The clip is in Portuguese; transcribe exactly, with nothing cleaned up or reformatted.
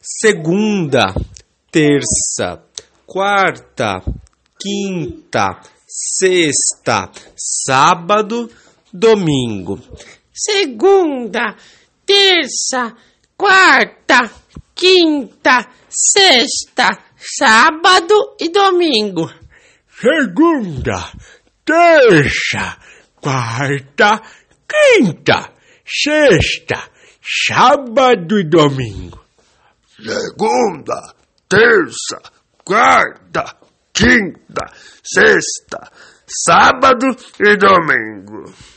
segunda, terça, quarta, quinta, sexta, sábado, domingo. Segunda, terça, quarta, quinta, sexta, sábado e domingo. Segunda, terça, quarta, quinta, sexta, sábado e domingo. Segunda, terça, quarta, quinta, sexta, sábado e domingo.